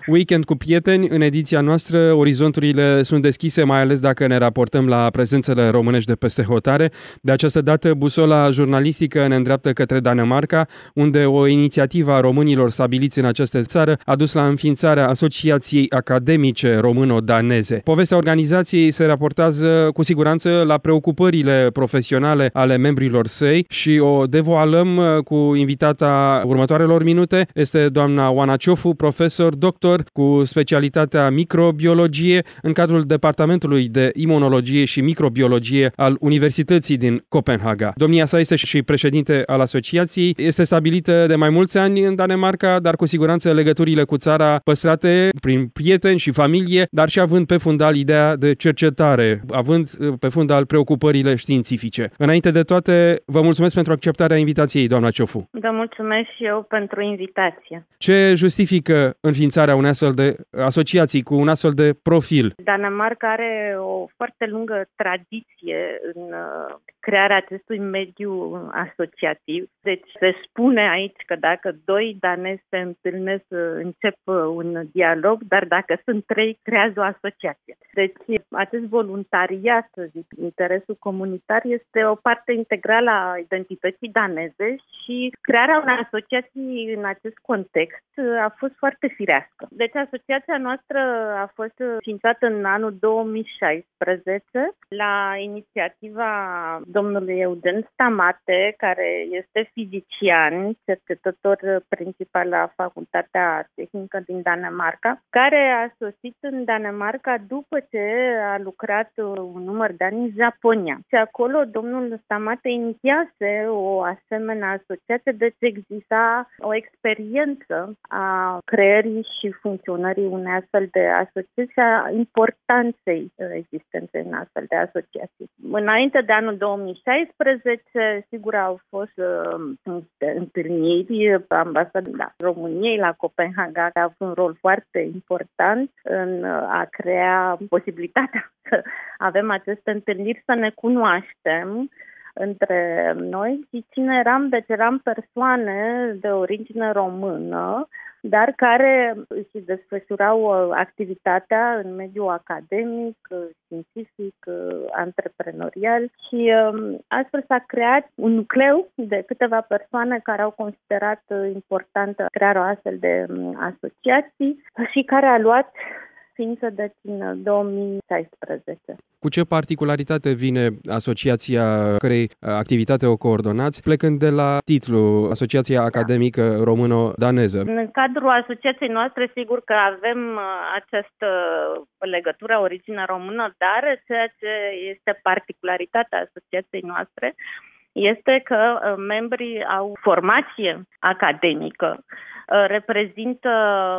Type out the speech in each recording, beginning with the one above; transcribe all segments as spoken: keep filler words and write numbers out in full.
Weekend cu prieteni. În ediția noastră, orizonturile sunt deschise, mai ales dacă ne raportăm la prezențele românești de peste hotare. De această dată, busola jurnalistică ne îndreaptă către Danemarca, unde o inițiativă a românilor stabiliți în această țară a dus la înființarea Asociației Academice Româno-Daneze. Povestea organizației se raportează cu siguranță la preocupările profesionale ale membrilor săi și o devoalăm cu invitata următoarelor minute. Este doamna Oana Ciofu, profesor, doctor cu specialitatea microbiologie în cadrul Departamentului de Imunologie și Microbiologie al Universității din Copenhaga. Domnia sa este și președinte al asociației, este stabilită de mai mulți ani în Danemarca, dar cu siguranță legăturile cu țara păstrate prin prieteni și familie, dar și având pe fundal ideea de cercetare, având pe fundal preocupările științifice. Înainte de toate, vă mulțumesc pentru acceptarea invitației, doamna Ciofu. Vă mulțumesc și eu pentru invitație. Ce justifică înființarea unei astfel de asociații cu un astfel de profil? Danemarca are o foarte lungă tradiție în crearea acestui mediu asociativ. Deci se spune aici că dacă doi danezi se întâlnesc, încep un dialog, dar dacă sunt trei, creează o asociație. Deci acest voluntariat, să zic, interesul comunitar este o parte integrală a identității daneze și crearea unei asociații în acest context a fost foarte firească. Deci asociația noastră a fost înființată în anul două mii șaisprezece la inițiativa domnului Eugen Stamate, care este fizician, cercetător principal la Facultatea Tehnică din Danemarca, care a sosit în Danemarca după ce a lucrat un număr de ani în Japonia. Și acolo domnul Stamate inițiase o asemenea asociație, deci exista o experiență a creării și funcționării unei astfel de asociații și a importanței existenței în astfel de asociații. Înainte de anul două mii șaisprezece, sigur, au fost uh, întâlniri, ambasada României la Copenhaga a avut un rol foarte important în a crea posibilitatea să avem aceste întâlniri, să ne cunoaștem între noi și cine eram, deci eram persoane de origine română, dar care își desfășurau activitatea în mediul academic, științific, antreprenorial și astfel s-a creat un nucleu de câteva persoane care au considerat importantă crearea astfel de asociații și care a luat ființă deci în două mii șaisprezece. Cu ce particularitate vine asociația cărei activitate o coordonați, plecând de la titlul Asociația Academică Româno-Daneză? În cadrul asociației noastre, sigur că avem această legătură origine română, dar ceea ce este particularitatea asociației noastre este că membrii au formație academică, reprezintă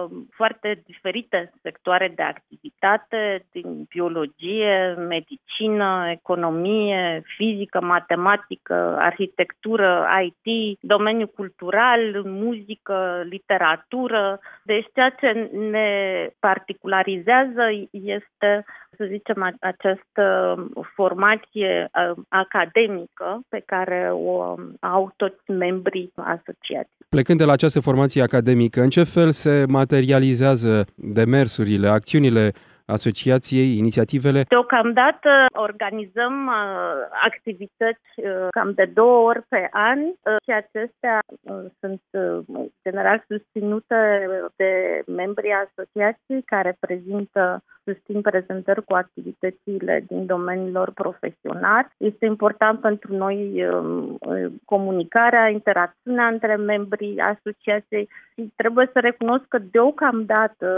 foarte diferite sectoare de activitate, din biologie, medicină, economie, fizică, matematică, arhitectură, I T, domeniu cultural, muzică, literatură. Deci ceea ce ne particularizează este, să zicem, această formație academică pe care o au toți membrii asociației. Plecând de la această formație academică, în ce fel se materializează demersurile, acțiunile asociației, inițiativele? Deocamdată organizăm uh, activități uh, cam de două ori pe an uh, și acestea uh, sunt uh, general susținute de membrii asociației care prezintă, susțin prezentări cu activitățile din domeniul lor profesional. Este important pentru noi uh, comunicarea, interacțiunea între membrii asociației și trebuie să recunosc că deocamdată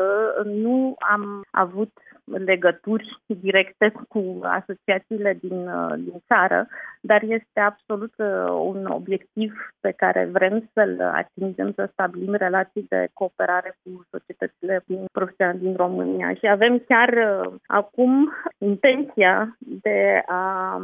nu am avut legături directe cu asociațiile din, din țară, dar este absolut un obiectiv pe care vrem să-l atingem, să stabilim relații de cooperare cu societățile profesionale din România. Și avem chiar acum intenția de a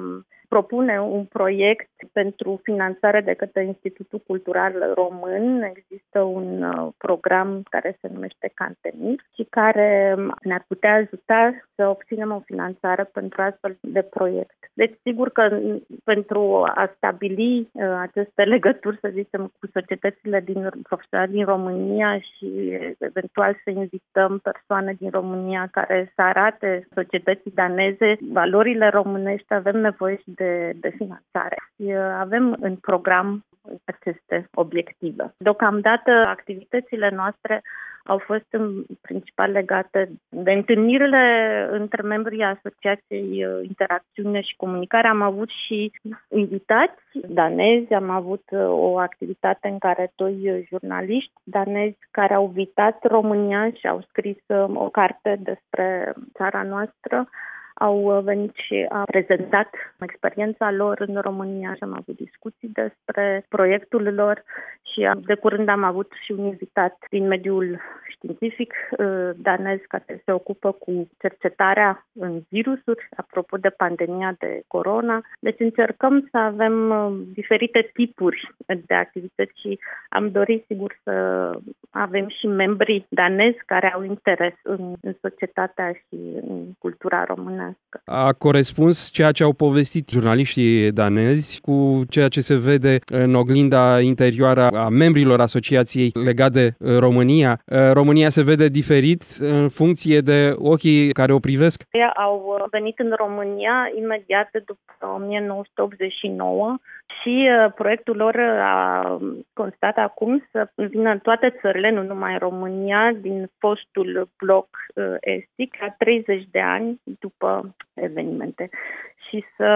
propune un proiect pentru finanțare de către Institutul Cultural Român. Există un program care se numește Cantemir și care ne-ar putea ajuta să obținem o finanțare pentru astfel de proiect. Deci, sigur că pentru a stabili aceste legături, să zicem, cu societățile din profesionale din România și eventual să invităm persoane din România care să arate societății daneze valorile românești, avem nevoie și de, de finanțare. Și avem în program aceste obiective. Deocamdată, activitățile noastre au fost în principal legate de întâlnirile între membrii Asociației Interacțiune și Comunicare. Am avut și invitați danezi, am avut o activitate în care doi jurnaliști danezi care au vizitat România și au scris o carte despre țara noastră, au venit și au prezentat experiența lor în România și am avut discuții despre proiectul lor și de curând am avut și un invitat din mediul științific danez care se ocupă cu cercetarea în virusuri, apropo de pandemia de corona. Deci încercăm să avem diferite tipuri de activități și am dorit sigur să avem și membrii danezi care au interes în, în societatea și în cultura română. A corespuns ceea ce au povestit jurnaliștii danezi cu ceea ce se vede în oglinda interioară a membrilor asociației legat de România. România se vede diferit în funcție de ochii care o privesc? Ei au venit în România imediat după o mie nouă sute optzeci și nouă și proiectul lor a constat acum să vină în toate țările, nu numai în România, din fostul bloc estic, la treizeci de ani după evenimente și să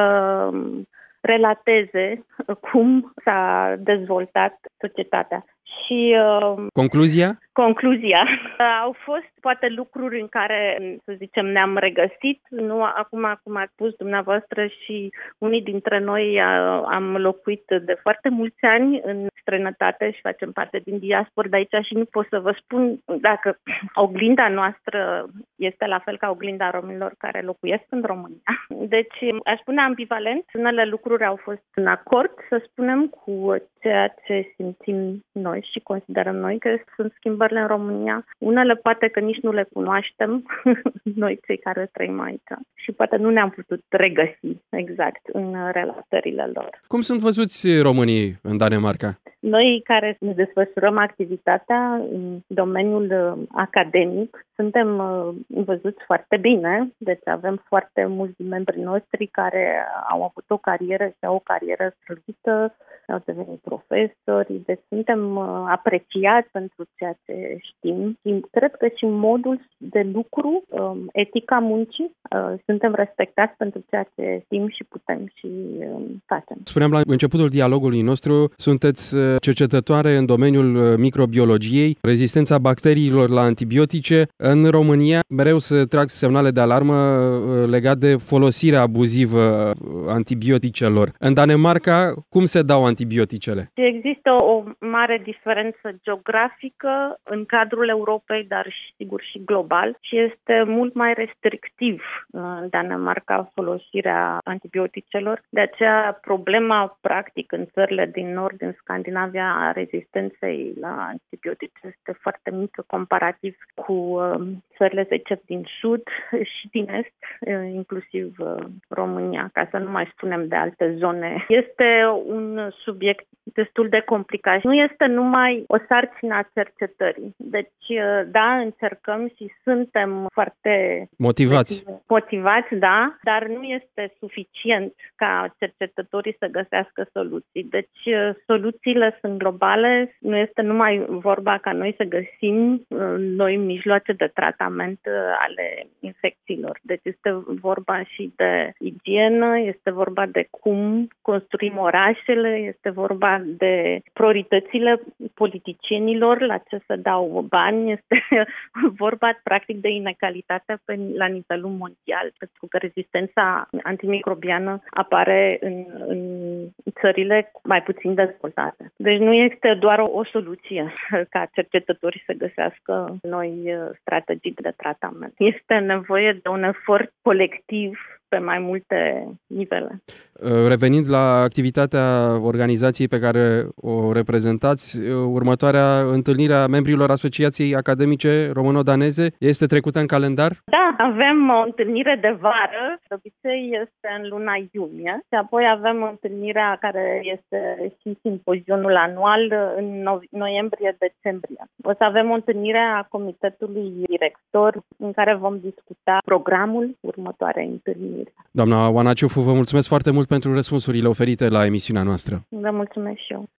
relateze cum s-a dezvoltat societatea. Și uh, concluzia? Concluzia. Au fost poate lucruri în care, să zicem, ne-am regăsit. Nu acum, cum ați spus dumneavoastră, și unii dintre noi am locuit de foarte mulți ani în străinătate și facem parte din diaspora de aici și nu pot să vă spun dacă oglinda noastră este la fel ca oglinda românilor care locuiesc în România. Deci, aș spune ambivalent. Unele lucruri au fost în acord, să spunem, cu ceea ce simțim noi și considerăm noi că sunt schimbările în România. Unele poate că nici nu le cunoaștem, noi cei care trăim aici. Și poate nu ne-am putut regăsi exact în relatările lor. Cum sunt văzuți românii în Danemarca? Noi care ne desfășurăm activitatea în domeniul academic, suntem văzuți foarte bine, deci avem foarte mulți membri noștri care au avut o carieră și au o carieră strălucită, au devenit profesori, deci suntem apreciați pentru ceea ce știm. Și cred că și modul de lucru, etica muncii, suntem respectați pentru ceea ce știm și putem și facem. Spuneam la începutul dialogului nostru, sunteți cercetătoare în domeniul microbiologiei, rezistența bacteriilor la antibiotice. În România mereu se trag semnale de alarmă legat de folosirea abuzivă antibioticelor. În Danemarca, cum se dau antibioticele? Există o mare diferență geografică în cadrul Europei, dar și, sigur și global, și este mult mai restrictiv în Danemarca folosirea antibioticelor. De aceea problema practic în țările din nord, în Scandinavia, a rezistenței la antibiotice este foarte mică comparativ cu țările, să zicem, din sud și din est, inclusiv România, ca să nu mai spunem de alte zone. Este un subiect destul de complicat. Nu este numai o sarcină a cercetării. Deci, da, încercăm și suntem foarte motivați. Motivați, da, dar nu este suficient ca cercetătorii să găsească soluții. Deci, soluțiile sunt globale, nu este numai vorba ca noi să găsim noi mijloace de tratament ale infecțiilor. Deci este vorba și de igienă, este vorba de cum construim orașele, este vorba de prioritățile politicienilor, la ce să dau bani, este vorba practic de inegalitate pe, la nivelul mondial, pentru că rezistența antimicrobiană apare în, în țările mai puțin dezvoltate. Deci nu este doar o, o soluție ca cercetătorii să găsească noi strategii de tratament. Este nevoie de un efort colectiv pe mai multe nivele. Revenind la activitatea organizației pe care o reprezentați, următoarea întâlnire a membrilor Asociației Academice Româno-Daneze este trecută în calendar? Da, avem o întâlnire de vară, de obicei este în luna iunie, și apoi avem întâlnirea care este și simpozionul anual în noiembrie-decembrie. O să avem o întâlnire a comitetului director în care vom discuta programul următoarei întâlniri. Doamna Oana Ciufu, vă mulțumesc foarte mult pentru răspunsurile oferite la emisiunea noastră. Vă mulțumesc și eu.